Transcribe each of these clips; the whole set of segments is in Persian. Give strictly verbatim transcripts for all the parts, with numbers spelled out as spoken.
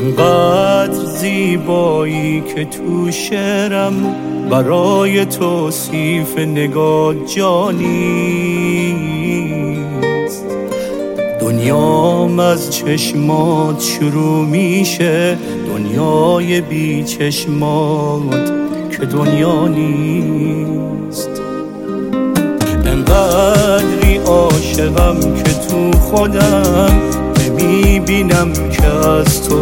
انقدر زیبایی که تو شعرم برای توصیف نگاه جانیست. دنیام از چشمات شروع میشه، دنیای بی چشمات که دنیا نیست. انقدری عاشقم که تو خودم نمیبینم که از تو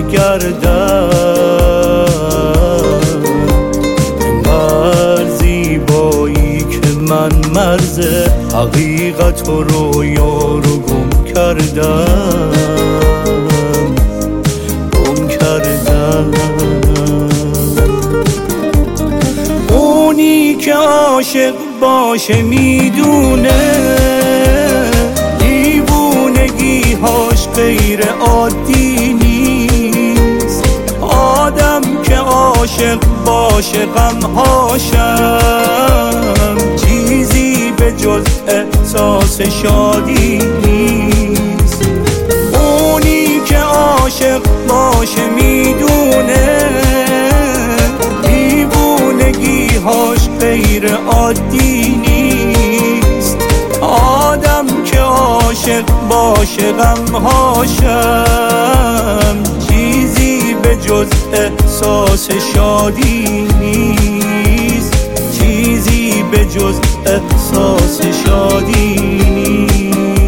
برگردم. انقدر زیبایی که من مرز حقیقت و رویا رو گم کردم گم کردم. اونی که عاشق باشه میدونه دیوونگی‌هاش غیر عادی نیست. آدم که عاشق باشه غم‌هاشم چیزی به جز احساس شادی نیست. اونی که عاشق باشه میدونه دیوونگی‌هاش غیر عادی نیست. آدم که عاشق باشه غم‌هاشم چیزی به جز احساس شادی نیست. چیزی به جز احساس شادی نیست.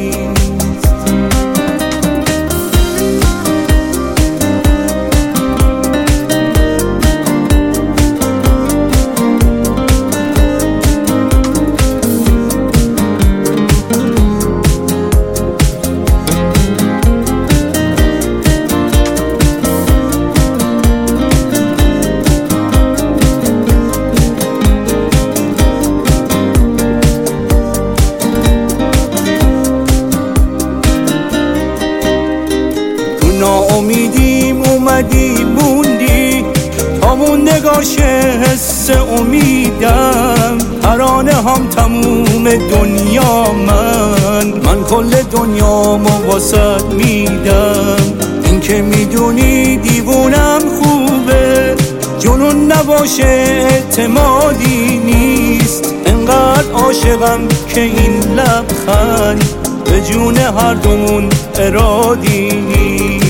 ناامیدیم اومدی موندی تا موندگاش حس امیدم. ترانه هم تموم دنیا من من کل دنیامو واسط میدم. این که میدونی دیوونم خوبه جنون نباشه اعتمادی نیست. انقدر عاشقم که این لبخند به جون هر دومون ارادی نیست.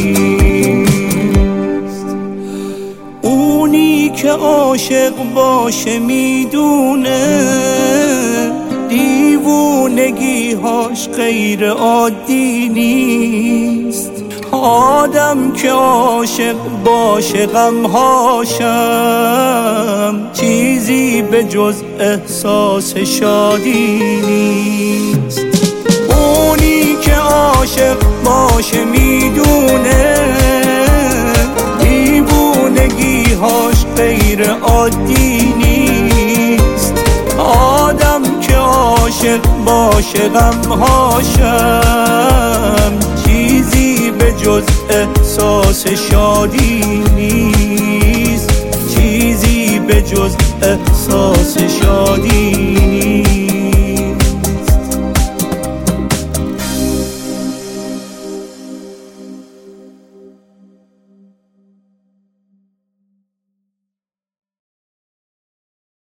اونی که عاشق باشه میدونه دیوونگی‌هاش غیر عادی نیست. آدم که عاشق باشه غم‌هاشم چیزی به جز احساس شادی نیست. اونی که عاشق باشه میدونه دیوونگی‌هاش غیر عادی نیست. آدم که عاشق باشه غم‌هاشم چیزی به جز احساس شادی نیست. چیزی به جز احساس شادی